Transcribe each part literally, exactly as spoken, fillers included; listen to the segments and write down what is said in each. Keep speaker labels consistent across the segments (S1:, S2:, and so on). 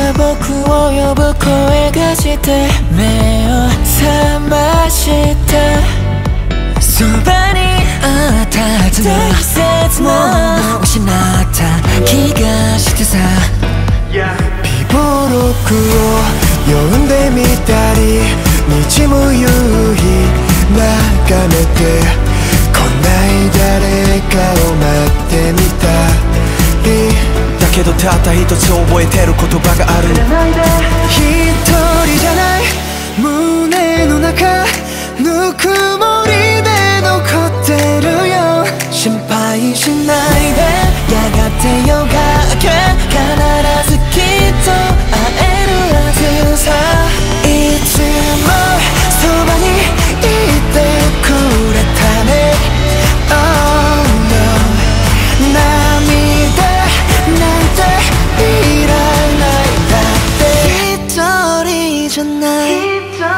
S1: 僕を呼ぶ声がして目を覚ましたそばにあったはずの大切なものを失った気がしてさ
S2: 美貌録を読んでみたり日も夕日眺めて来ない誰かを待ってみたりだけどたった一つ覚えてる言葉がある一人じゃない胸の中ぬくもりで残ってるよ心配しないでやがて夜が明け必ずきっと会えるはずさいつもそばにいてくれたね Oh no 涙なんていらないだって一人じゃない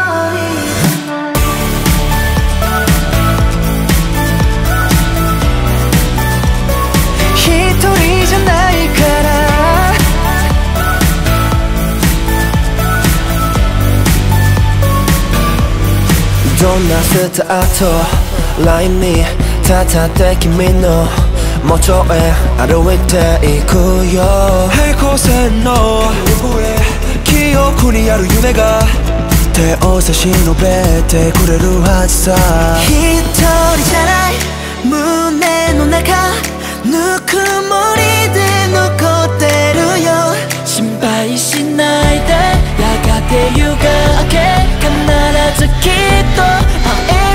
S2: どんなスタートラインに立って君の元へ歩いていくよ平行線の記憶にある夢が手を差し伸べてくれるはずさ一人じゃない胸の中ぬくもりで残ってるよ心配しないでやがて夜が明け必ずきっと会える